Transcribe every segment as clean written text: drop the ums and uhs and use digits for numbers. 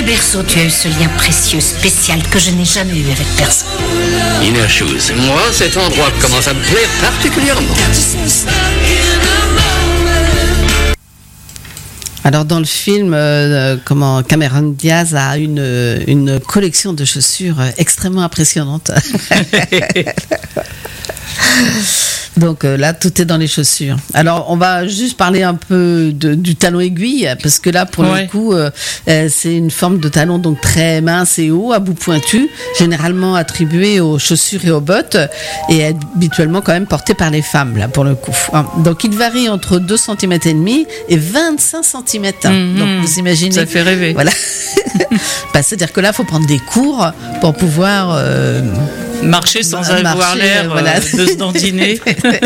berceau, tu as eu ce lien précieux, spécial, que je n'ai jamais eu avec personne. Inner Shoes. Moi, cet endroit commence à me plaire particulièrement. Alors dans le film, Cameron Diaz a une collection de chaussures extrêmement impressionnante. Donc là, tout est dans les chaussures. Alors, on va juste parler un peu du talon aiguille, parce que là, pour le coup, c'est une forme de talon donc très mince et haut, à bout pointu, généralement attribué aux chaussures et aux bottes, et habituellement quand même porté par les femmes, là, pour le coup. Donc, il varie entre 2,5 cm et 25 cm. Donc, vous imaginez. Ça fait rêver. Voilà. C'est-à-dire que là, il faut prendre des cours pour pouvoir... marcher sans avoir l'air de se dandiner.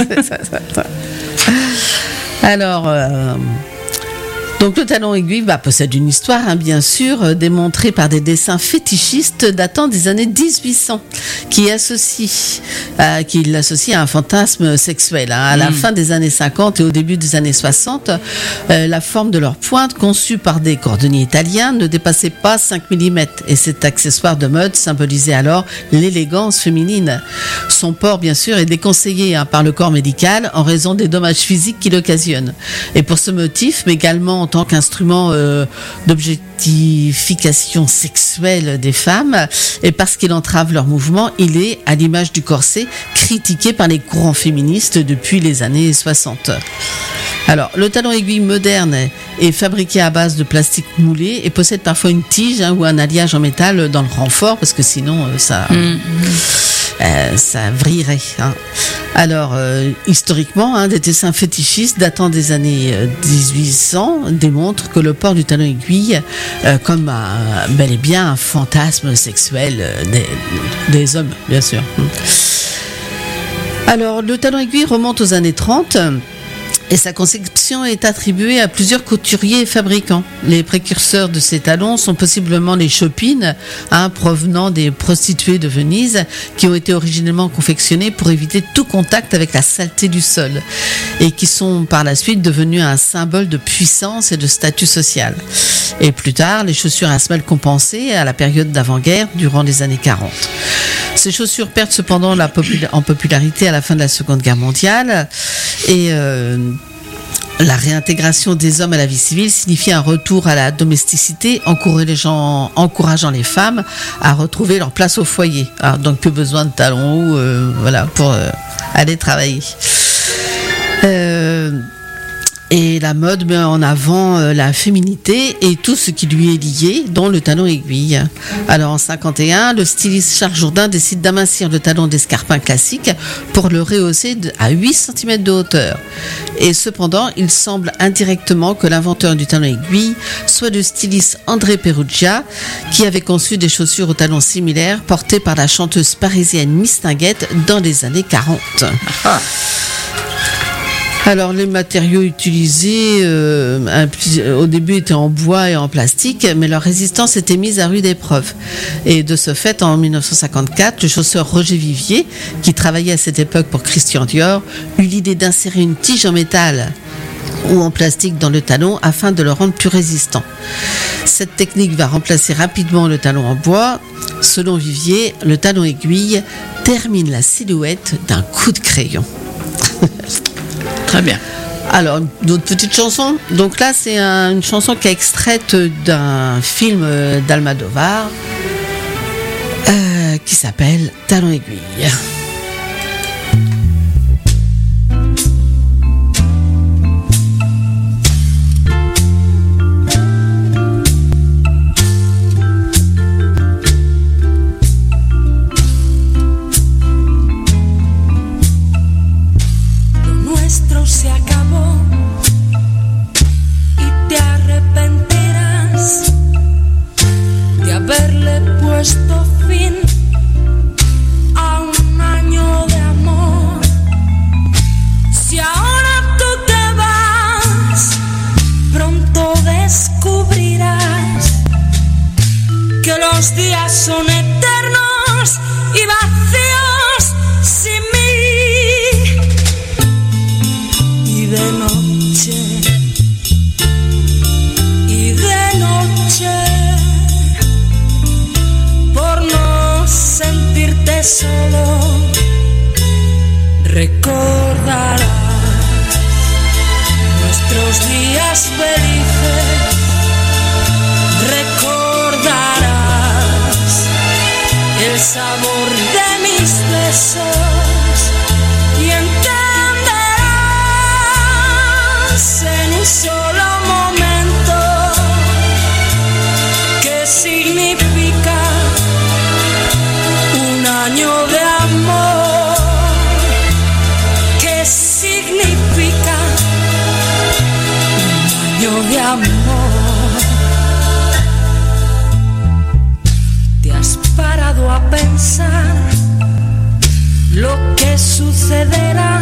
Alors, donc le talon aiguille possède une histoire, bien sûr, démontrée par des dessins fétichistes datant des années 1800, qui l'associent à un fantasme sexuel. À la fin des années 50 et au début des années 60, la forme de leur pointe, conçue par des cordonniers italiens, ne dépassait pas 5 mm, et cet accessoire de mode symbolisait alors l'élégance féminine. Son port, bien sûr, est déconseillé par le corps médical en raison des dommages physiques qu'il occasionne. Et pour ce motif, mais également en tant qu'instrument d'objectification sexuelle des femmes, et parce qu'il entrave leurs mouvements, il est, à l'image du corset, critiqué par les courants féministes depuis les années 60. Alors, le talon aiguille moderne est fabriqué à base de plastique moulé et possède parfois une tige ou un alliage en métal dans le renfort, parce que sinon ça vrillerait. Alors, historiquement, des dessins fétichistes datant des années 1800 démontrent que le port du talon aiguille comme bel et bien un fantasme sexuel des hommes, bien sûr. Alors, le talon aiguille remonte aux années 30. Et sa conception est attribuée à plusieurs couturiers et fabricants. Les précurseurs de ces talons sont possiblement les chopines, provenant des prostituées de Venise, qui ont été originellement confectionnées pour éviter tout contact avec la saleté du sol, et qui sont par la suite devenues un symbole de puissance et de statut social. Et plus tard, les chaussures à semelles compensées à la période d'avant-guerre, durant les années 40. Ces chaussures perdent cependant en popularité à la fin de la Seconde Guerre mondiale, et la réintégration des hommes à la vie civile signifie un retour à la domesticité, encourageant les femmes à retrouver leur place au foyer. Alors, donc plus besoin de talons pour aller travailler. Et la mode met en avant la féminité et tout ce qui lui est lié, dont le talon aiguille. Alors en 1951, le styliste Charles Jourdain décide d'amincir le talon d'escarpin classique pour le rehausser à 8 cm de hauteur. Et cependant, il semble indirectement que l'inventeur du talon aiguille soit le styliste André Perugia, qui avait conçu des chaussures au talon similaires portées par la chanteuse parisienne Mistinguett dans les années 40. Alors les matériaux utilisés au début étaient en bois et en plastique, mais leur résistance était mise à rude épreuve. Et de ce fait, en 1954, le chausseur Roger Vivier, qui travaillait à cette époque pour Christian Dior, eut l'idée d'insérer une tige en métal ou en plastique dans le talon afin de le rendre plus résistant. Cette technique va remplacer rapidement le talon en bois. Selon Vivier, le talon aiguille termine la silhouette d'un coup de crayon. Très bien. Alors, d'autres petites chansons. Donc là, c'est une chanson qui est extraite d'un film d'Almodovar qui s'appelle Talon aiguille. Se acabó y te arrepentirás de haberle puesto fin a un año de amor. Si ahora tú te vas, pronto descubrirás que los días son eternos y vacíos sin mí. De noche solo, recordarás nuestros días felices, recordarás el sabor de mis besos y entenderás en un solo momento qué significa un año de amor, qué significa un año de amor. ¿Te has parado a pensar lo que sucederá?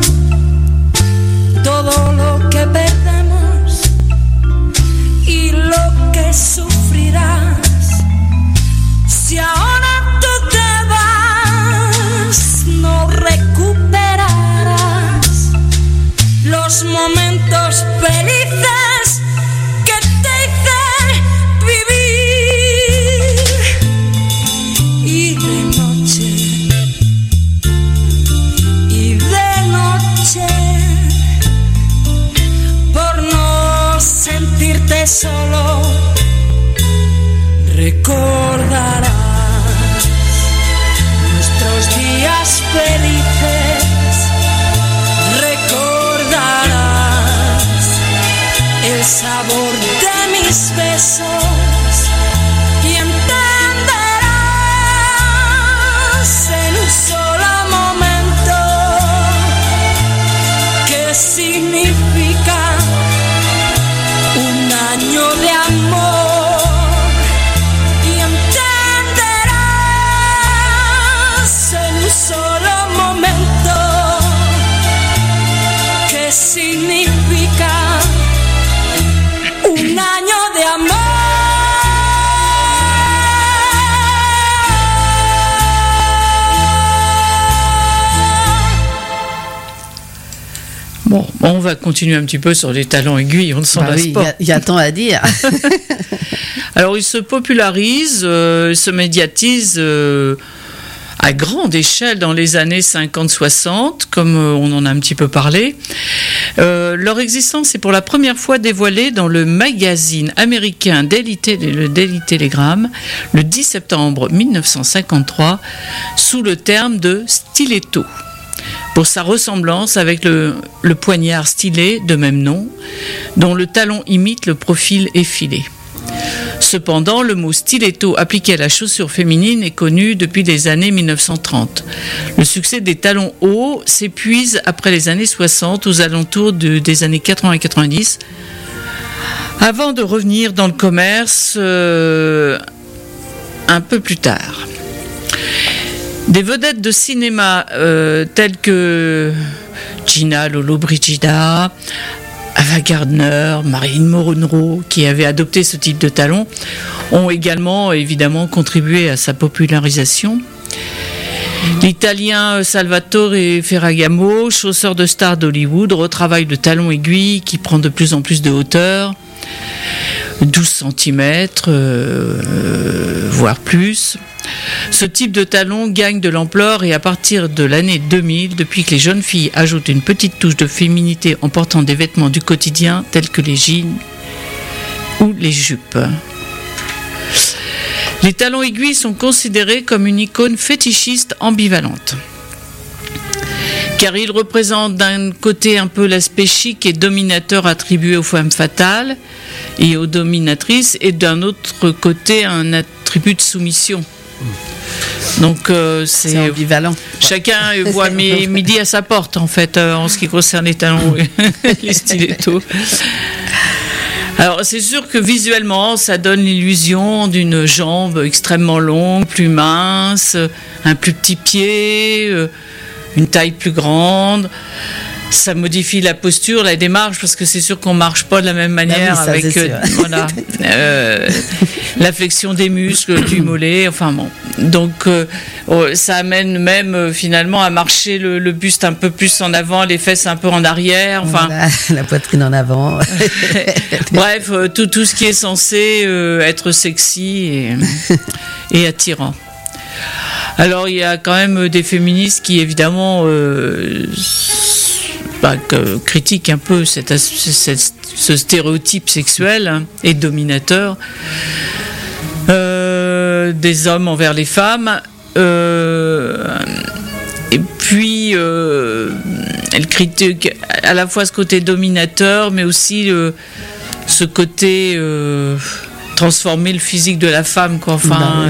Todo lo que perdemos y lo que sufrirás. Si ahora tú te vas, no recuperarás los momentos felices que te hice vivir. Y de noche, por no sentirte solo, recordarás nuestros días felices, recordarás el sabor de mis besos y entenderás en un solo momento qué significa un año de amor y entenderás en un solo momento qué significa un año de amor. Bon, on va continuer un petit peu sur les talents aiguilles, on ne s'en lasse pas. Il y a tant à dire. Alors, il se popularise, se médiatise à grande échelle dans les années 50-60, comme on en a un petit peu parlé. Leur existence est pour la première fois dévoilée dans le magazine américain le Daily Telegram, le 10 septembre 1953, sous le terme de stiletto, pour sa ressemblance avec le poignard stylet de même nom, dont le talon imite le profil effilé. Cependant, le mot stiletto appliqué à la chaussure féminine est connu depuis les années 1930. Le succès des talons hauts s'épuise après les années 60, aux alentours des années 80 et 90, avant de revenir dans le commerce un peu plus tard. Des vedettes de cinéma telles que Gina Lollobrigida, Ava Gardner, Marilyn Monroe, qui avaient adopté ce type de talons, ont également évidemment contribué à sa popularisation. L'Italien Salvatore Ferragamo, chausseur de star d'Hollywood, retravaille le talon aiguille qui prend de plus en plus de hauteur, 12 cm, voire plus. Ce type de talon gagne de l'ampleur et à partir de l'année 2000, depuis que les jeunes filles ajoutent une petite touche de féminité en portant des vêtements du quotidien tels que les jeans ou les jupes. Les talons aiguilles sont considérés comme une icône fétichiste ambivalente, car ils représentent d'un côté un peu l'aspect chic et dominateur attribué aux femmes fatales et aux dominatrices, et d'un autre côté un attribut de soumission. Donc c'est ambivalent. Chacun voit midi à sa porte en fait en ce qui concerne les talons et les stilettos. Alors c'est sûr que visuellement ça donne l'illusion d'une jambe extrêmement longue, plus mince, un plus petit pied, une taille plus grande. Ça modifie la posture, la démarche, parce que c'est sûr qu'on marche pas de la même manière, ça, avec voilà, la flexion des muscles du mollet. Enfin bon, donc ça amène même finalement à marcher le buste un peu plus en avant, les fesses un peu en arrière. Enfin, voilà, la poitrine en avant. Bref, tout ce qui est censé être sexy et attirant. Alors il y a quand même des féministes qui évidemment critiquent un peu ce stéréotype sexuel hein, et dominateur des hommes envers les femmes. Et puis elle critique à la fois ce côté dominateur, mais aussi ce côté transformer le physique de la femme, quoi. Enfin,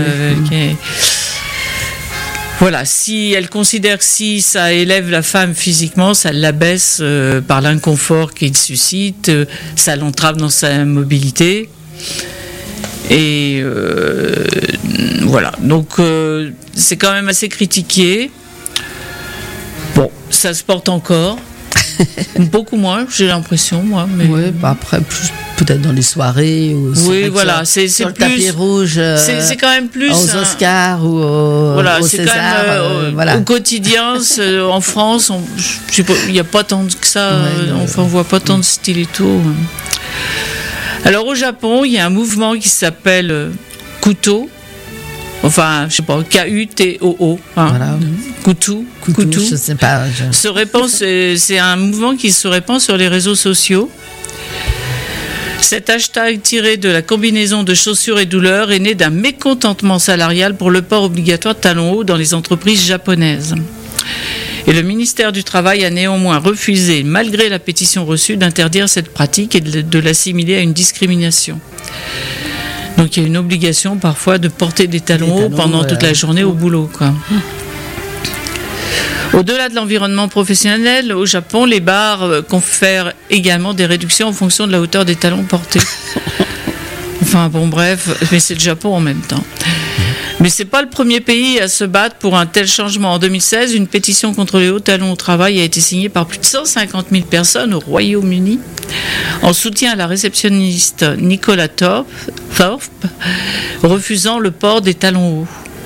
voilà, si elle considère que si ça élève la femme physiquement, ça l'abaisse par l'inconfort qu'il suscite, ça l'entrave dans sa mobilité. Et voilà, donc c'est quand même assez critiqué. Bon, ça se porte encore. Beaucoup moins, j'ai l'impression, moi. Mais... Oui, après, plus, peut-être dans les soirées. Ou oui, voilà, c'est sur plus. Le tapis rouge. C'est quand même plus. Aux Oscars ou au c'est César. Quand même, voilà. Au quotidien, en France, il n'y a pas tant que ça. On voit pas tant de stilettos. Alors au Japon, il y a un mouvement qui s'appelle Kuto. Enfin, je sais pas, K-U-T-O-O. Hein. Voilà. Kuto. Je sais pas. C'est un mouvement qui se répand sur les réseaux sociaux. Cet hashtag tiré de la combinaison de chaussures et douleurs est né d'un mécontentement salarial pour le port obligatoire de talons hauts dans les entreprises japonaises. Et le ministère du Travail a néanmoins refusé, malgré la pétition reçue, d'interdire cette pratique et de l'assimiler à une discrimination. Donc il y a une obligation parfois de porter des talons hauts pendant toute la journée au boulot, quoi. Au-delà de l'environnement professionnel, au Japon, les bars confèrent également des réductions en fonction de la hauteur des talons portés. Enfin bon, bref, mais c'est le Japon en même temps. Mais c'est pas le premier pays à se battre pour un tel changement. En 2016, une pétition contre les hauts talons au travail a été signée par plus de 150 000 personnes au Royaume-Uni en soutien à la réceptionniste Nicola Thorpe, refusant le port des talons hauts.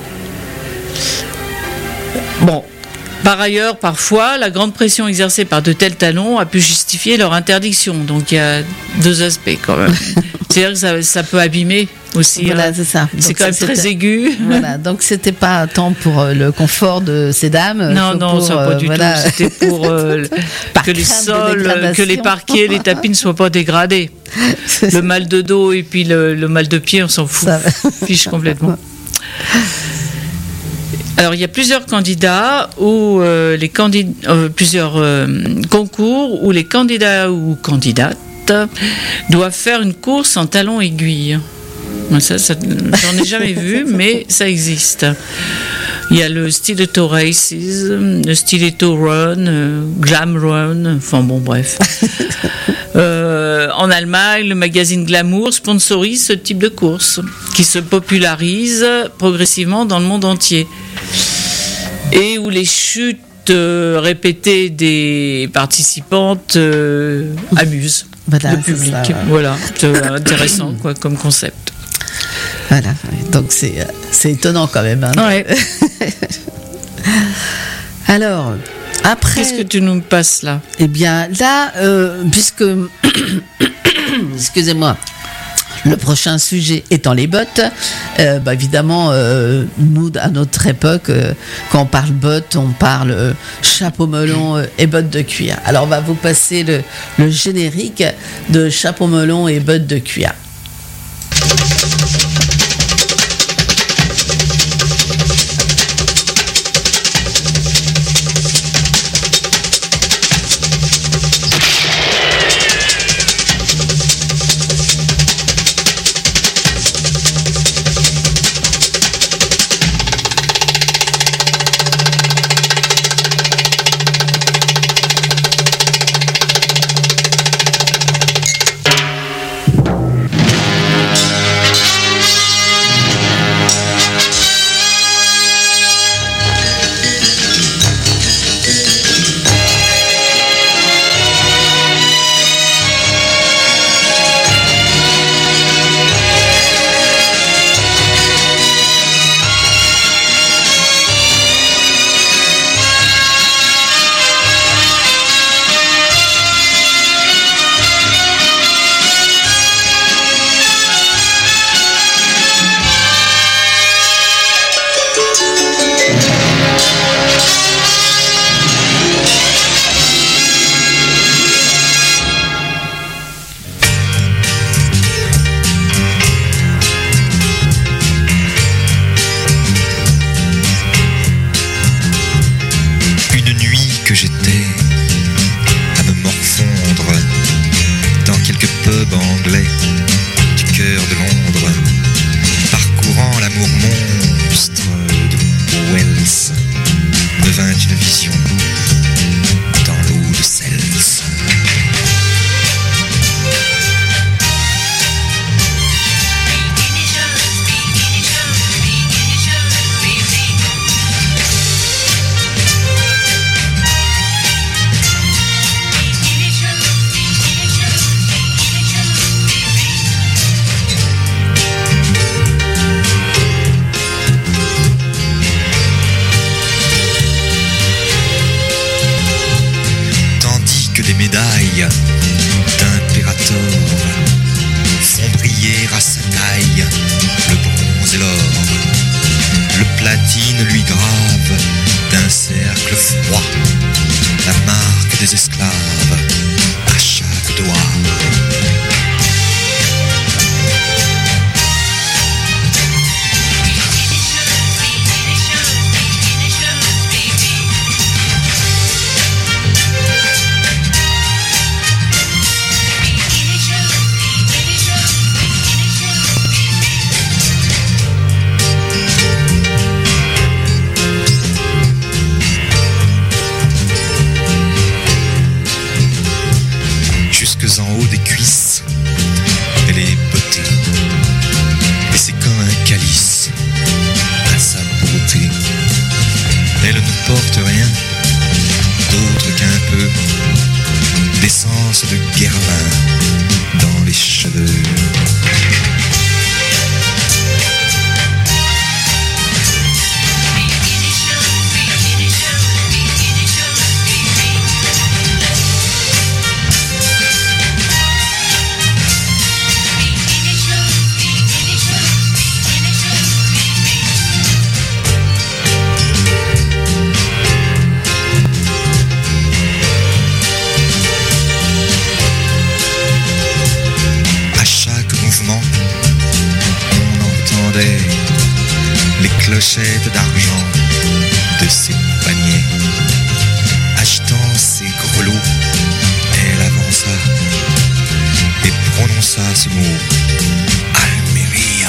Bon. Par ailleurs, parfois, la grande pression exercée par de tels talons a pu justifier leur interdiction. Donc il y a deux aspects quand même. C'est-à-dire que ça peut abîmer aussi. Voilà, c'est ça. C'est donc quand même très aigu. Voilà, donc c'était pas tant pour le confort de ces dames. Non, ça pas du tout. C'était pour que les sols, que les parquets, les tapis ne soient pas dégradés. Le mal de dos et puis le mal de pied, on s'en fout. Fiche complètement. Alors, il y a plusieurs candidats ou plusieurs concours où les candidats ou candidates doivent faire une course en talons aiguilles. Ça j'en ai jamais vu, mais ça existe. Il y a le Stiletto Races, le Stiletto Run, Glam Run, enfin bon, bref. En Allemagne, le magazine Glamour sponsorise ce type de course qui se popularise progressivement dans le monde entier. Et où les chutes répétées des participantes amusent le public. Ça, ouais. Voilà, c'est intéressant quoi, comme concept. Voilà, donc c'est étonnant quand même. Hein. Ouais. Alors, après... Qu'est-ce que tu nous passes là ? Eh bien, là, puisque... Excusez-moi. Le prochain sujet étant les bottes, évidemment, nous, à notre époque, quand on parle bottes, on parle chapeau melon et bottes de cuir. Alors, on va vous passer le générique de chapeau melon et bottes de cuir. brille, le bronze et l'or. Le platine lui grave d'un cercle froid la marque des esclaves à chaque doigt. En haut des cuisses, elle est bottée, et c'est comme un calice à sa beauté. Elle ne porte rien d'autre qu'un peu d'essence de guervin dans les cheveux. Les clochettes d'argent de ses paniers. Achetant ses grelots, elle avança et prononça ce mot: Almeria.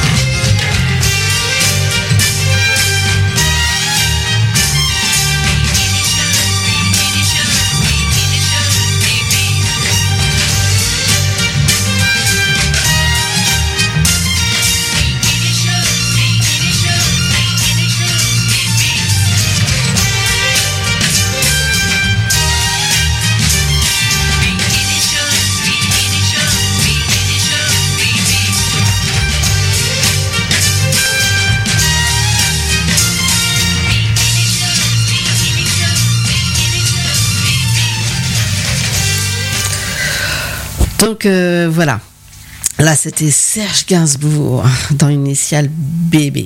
Donc voilà, là c'était Serge Gainsbourg dans Initial bébé.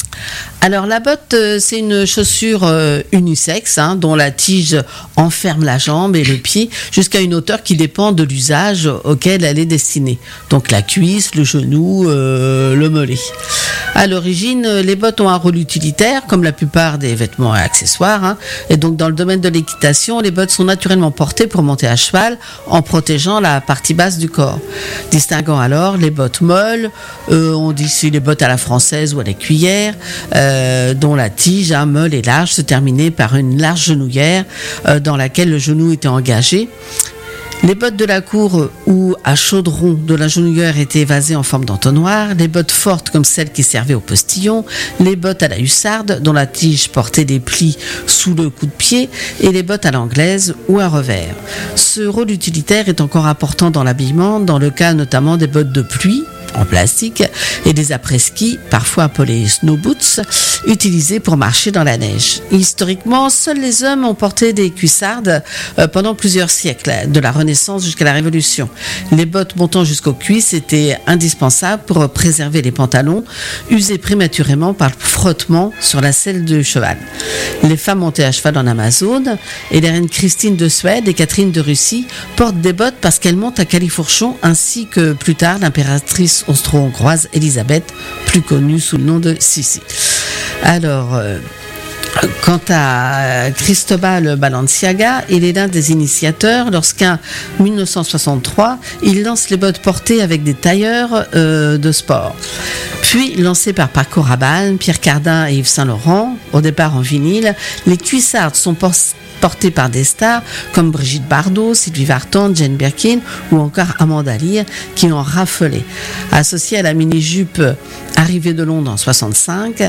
Alors la botte, c'est une chaussure unisexe dont la tige enferme la jambe et le pied jusqu'à une hauteur qui dépend de l'usage auquel elle est destinée. Donc la cuisse, le genou, le mollet. À l'origine, les bottes ont un rôle utilitaire comme la plupart des vêtements et accessoires. Et donc dans le domaine de l'équitation, les bottes sont naturellement portées pour monter à cheval en protégeant la partie basse du corps. Distinguant alors les bottes molles, on dit ici les bottes à la française ou à la cuillère, dont la tige molle et large se terminait par une large genouillère dans laquelle le genou était engagé. Les bottes de la cour ou à chaudron de la genouillère étaient évasées en forme d'entonnoir, les bottes fortes comme celles qui servaient au postillon, les bottes à la hussarde dont la tige portait des plis sous le coup de pied et les bottes à l'anglaise ou à revers. Ce rôle utilitaire est encore important dans l'habillement, dans le cas notamment des bottes de pluie en plastique et des après-ski, parfois appelés snow boots, utilisés pour marcher dans la neige. Historiquement, seuls les hommes ont porté des cuissardes pendant plusieurs siècles, de la Renaissance jusqu'à la Révolution. Les bottes montant jusqu'aux cuisses étaient indispensables pour préserver les pantalons, usés prématurément par le frottement sur la selle de cheval. Les femmes montaient à cheval en Amazone et les reines Christine de Suède et Catherine de Russie portent des bottes parce qu'elles montent à califourchon, ainsi que plus tard l'impératrice austro-hongroise Elisabeth, plus connue sous le nom de Sissi. Alors, quant à Cristobal Balenciaga, il est l'un des initiateurs lorsqu'en 1963, il lance les bottes portées avec des tailleurs de sport. Puis, lancés par Paco Rabanne, Pierre Cardin et Yves Saint Laurent, au départ en vinyle, les cuissardes sont portées par des stars comme Brigitte Bardot, Sylvie Vartan, Jane Birkin ou encore Amanda Lear qui ont raffolé. Associée à la mini-jupe arrivée de Londres en 65,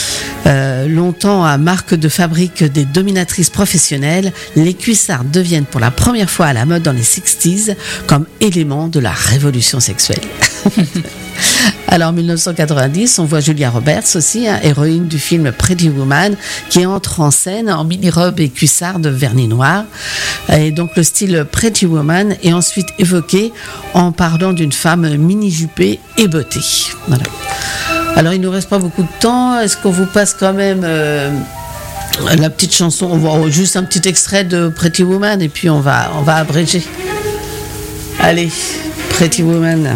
longtemps à marque de fabrique des dominatrices professionnelles, les cuissardes deviennent pour la première fois à la mode dans les 60s comme élément de la révolution sexuelle. Alors, en 1990, on voit Julia Roberts aussi, héroïne du film Pretty Woman, qui entre en scène en mini-robe et cuissarde vernis noir. Et donc, le style Pretty Woman est ensuite évoqué en parlant d'une femme mini-jupée et bottée. Voilà. Alors, il ne nous reste pas beaucoup de temps. Est-ce qu'on vous passe quand même la petite chanson? On voit juste un petit extrait de Pretty Woman et puis on va abréger. Allez, Pretty Woman.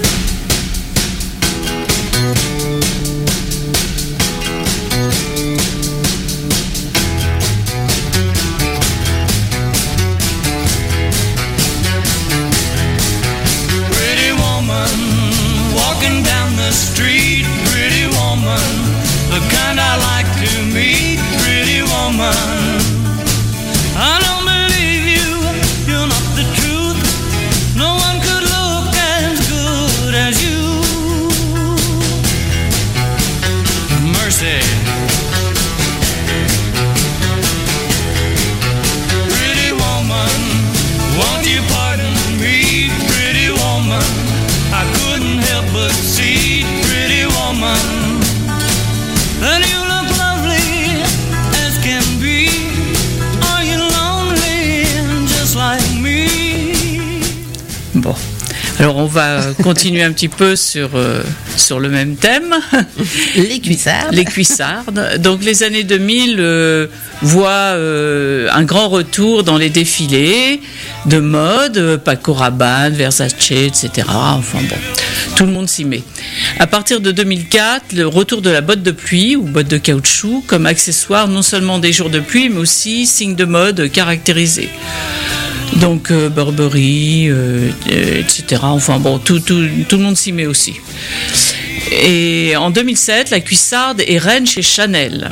Bon, alors on va continuer un petit peu sur le même thème. Les cuissardes. Les cuissardes. Donc les années 2000 voient un grand retour dans les défilés de mode, Paco Rabanne, Versace, etc. Enfin bon, tout le monde s'y met. À partir de 2004, le retour de la botte de pluie ou botte de caoutchouc comme accessoire non seulement des jours de pluie, mais aussi signe de mode caractérisé. Donc Burberry, etc. Enfin bon, tout le monde s'y met aussi. Et en 2007, la cuissarde est reine chez Chanel.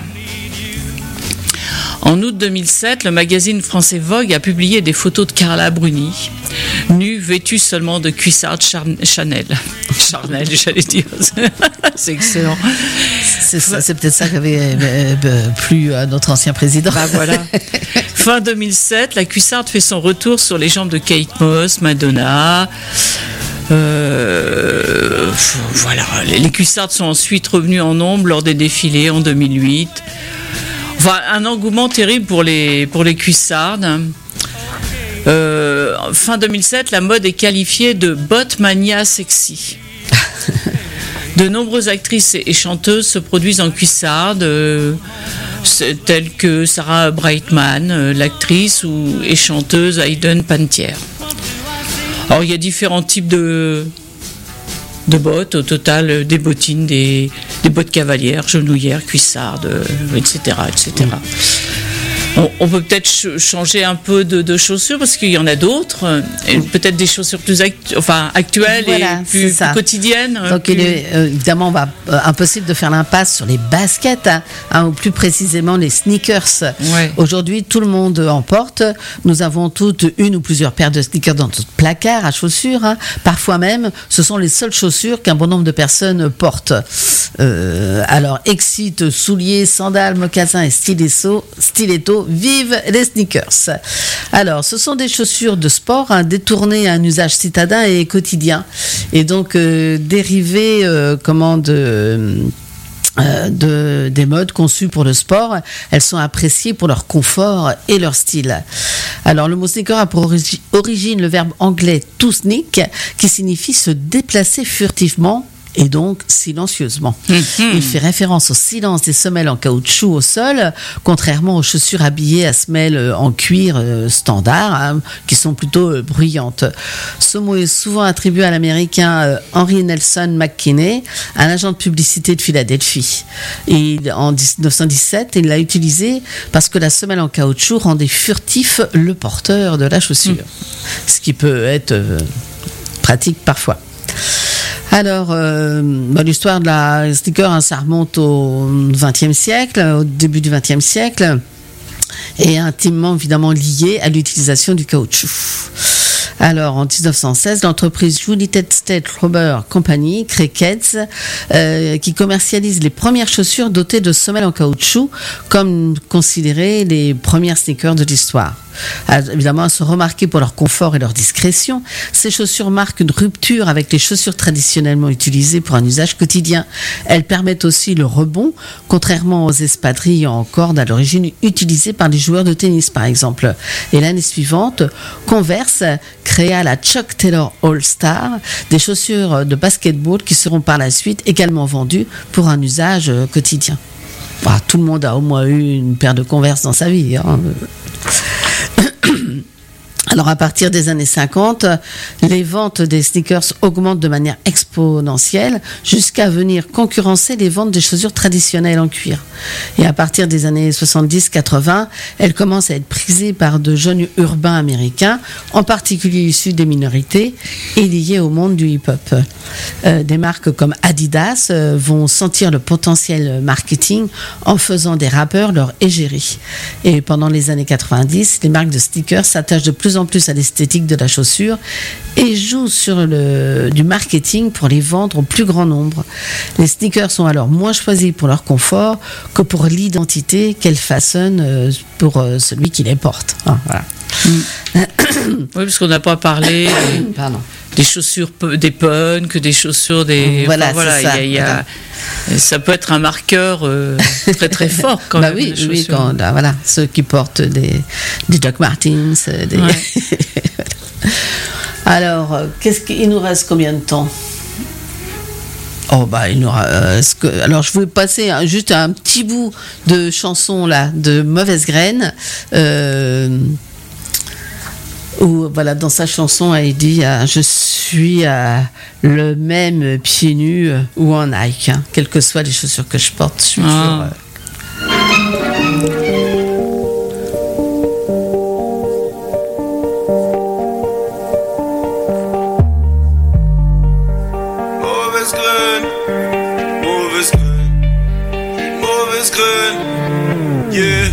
En août 2007, le magazine français Vogue a publié des photos de Carla Bruni, nue, vêtue seulement de cuissarde Chanel. Chanel, j'allais dire. C'est excellent. C'est peut-être ça qui avait plu à notre ancien président. Bah voilà. Fin 2007, la cuissarde fait son retour sur les jambes de Kate Moss, Madonna. Voilà. Les cuissardes sont ensuite revenues en nombre lors des défilés en 2008. Enfin, un engouement terrible pour les cuissardes. Fin 2007, la mode est qualifiée de botmania sexy. De nombreuses actrices et chanteuses se produisent en cuissarde, telles que Sarah Brightman, l'actrice, et chanteuse Hayden Panettiere. Alors, il y a différents types de bottes, au total, des bottines, des bottes cavalières, genouillères, cuissardes, etc. On peut peut-être changer un peu de chaussures parce qu'il y en a d'autres, peut-être des chaussures plus actuelles, voilà, et plus quotidiennes. Donc il est évidemment impossible de faire l'impasse sur les baskets, ou plus précisément les sneakers. Ouais. Aujourd'hui, tout le monde en porte. Nous avons toutes une ou plusieurs paires de sneakers dans notre placard à chaussures. Parfois même, ce sont les seules chaussures qu'un bon nombre de personnes portent. Alors, excite, souliers, sandales, mocassins et stilettos, vive les sneakers. Alors, ce sont des chaussures de sport détournées à un usage citadin et quotidien, et donc dérivées des modes conçus pour le sport. Elles sont appréciées pour leur confort et leur style. Alors, le mot sneaker a pour origine le verbe anglais to sneak, qui signifie se déplacer furtivement et donc silencieusement. Il fait référence au silence des semelles en caoutchouc au sol, contrairement aux chaussures habillées à semelles en cuir standard, qui sont plutôt bruyantes. Ce mot est souvent attribué à l'américain Henry Nelson McKinney, un agent de publicité de Philadelphie. Et en 1917, il l'a utilisé parce que la semelle en caoutchouc rendait furtif le porteur de la chaussure, ce qui peut être pratique parfois. Alors, l'histoire de la sneaker, ça remonte au XXe siècle, au début du XXe siècle, et intimement évidemment liée à l'utilisation du caoutchouc. Alors, en 1916, l'entreprise United States Rubber Company crée Keds, qui commercialise les premières chaussures dotées de semelles en caoutchouc, comme considérées les premières sneakers de l'histoire. Évidemment, elles sont remarquées pour leur confort et leur discrétion. Ces chaussures marquent une rupture avec les chaussures traditionnellement utilisées pour un usage quotidien. Elles permettent aussi le rebond, contrairement aux espadrilles en corde à l'origine utilisées par les joueurs de tennis, par exemple. Et l'année suivante, Converse créa la Chuck Taylor All-Star, des chaussures de basketball qui seront par la suite également vendues pour un usage quotidien. Bah, tout le monde a au moins eu une paire de Converse dans sa vie, hein. Alors, à partir des années 50, les ventes des sneakers augmentent de manière exponentielle jusqu'à venir concurrencer les ventes des chaussures traditionnelles en cuir. Et à partir des années 70-80, elles commencent à être prisées par de jeunes urbains américains, en particulier issus des minorités et liés au monde du hip-hop. Des marques comme Adidas vont sentir le potentiel marketing en faisant des rappeurs leur égérie. Et pendant les années 90, les marques de sneakers s'attachent de plus en plus à l'esthétique de la chaussure et jouent sur du marketing pour les vendre au plus grand nombre. Les sneakers sont alors moins choisis pour leur confort que pour l'identité qu'elles façonnent pour celui qui les porte. Ah, voilà. Oui, parce qu'on n'a pas parlé des chaussures des punks, des chaussures des... Voilà, enfin, voilà, c'est ça. Ça peut être un marqueur très très fort quand même. Oui, quand, voilà, ceux qui portent des Doc Martens. Alors, il nous reste combien de temps ? Oh bah il nous reste alors je voulais passer juste un petit bout de chanson là de Mauvaise Graine. Où, voilà, dans sa chanson, elle dit je suis le même pieds nus ou en Nike, hein, quelles que soient les chaussures que je porte. Je suis toujours, Mauvaise graine, mauvaise graine, mauvaise graine, yeah.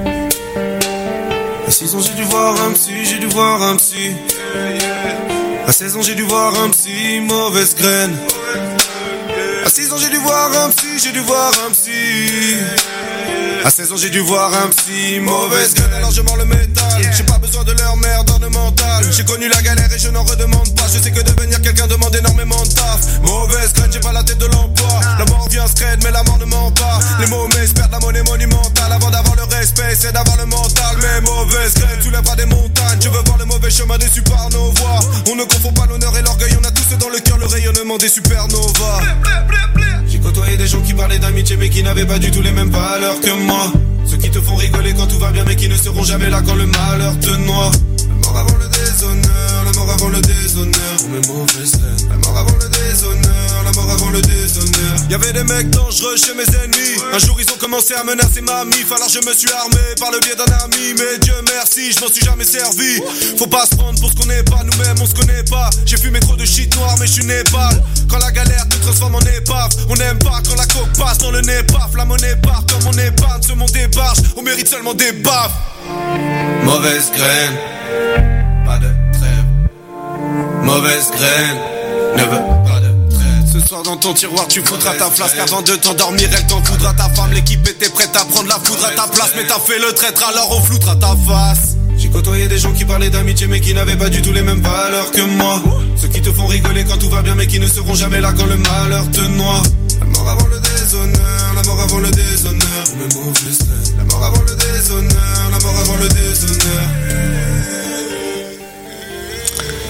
À 6 ans j'ai dû voir un psy, À 16 ans j'ai dû voir un psy, mauvaise graine. À 6 ans j'ai dû voir un psy, À 16 ans j'ai dû voir un psy, mauvaise graine. Alors je mords le métal, j'ai pas besoin de leur merde ornementale. J'ai connu la galère et je n'en redemande pas. Je sais que devenir quelqu'un demande énormément de taf. Mauvaise graine, j'ai pas la tête de l'emploi. La mort vient scred mais la mort ne ment pas. Les mauvais perdent la monnaie monumentale. Avant d'avoir le respect c'est d'avoir le mental. Mais mauvaise graine soulèvera des montagnes. Je veux voir le mauvais chemin déçu par nos voix. On ne confond pas l'honneur et l'orgueil. On a tous dans le cœur le rayonnement des supernovas. J'ai côtoyé des gens qui parlaient d'amitié mais qui n'avaient pas du tout les mêmes valeurs que moi. Ceux qui te font rigoler quand tout va bien mais qui ne seront jamais là quand le malheur te noie. La mort avant le déshonneur, la mort avant le déshonneur. Pour mes mauvaises graines. La mort avant le déshonneur, la mort avant le déshonneur. Y'avait des mecs dangereux chez mes ennemis. Un jour ils ont commencé à menacer ma mif. Alors je me suis armé par le biais d'un ami. Mais Dieu merci, je m'en suis jamais servi. Faut pas se prendre pour ce qu'on n'est pas, nous-mêmes on se connaît pas. J'ai fumé trop de shit noir mais je suis Népal. Quand la galère te transforme en épave. On n'aime pas quand la coke passe dans le nez paf. La monnaie part comme on épargne, ce monde débarche. On mérite seulement des baffes. Mauvaise graine, pas de trêve. Mauvaise graine, ne veut pas de trêve. Ce soir dans ton tiroir tu foudras ta flasque. Avant de t'endormir elle t'en foudra ta femme. L'équipe était prête à prendre la foudre à ta place. Mais t'as fait le traître alors on floutera ta face. J'ai côtoyé des gens qui parlaient d'amitié mais qui n'avaient pas du tout les mêmes valeurs que moi. Ceux qui te font rigoler quand tout va bien mais qui ne seront jamais là quand le malheur te noie. La mort avant le déshonneur, la mort avant le déshonneur. Mes mauvaises graines. La mort avant le déshonneur, la mort avant le déshonneur.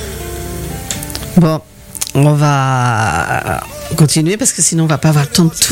Bon, on va continuer parce que sinon on va pas avoir le temps de tout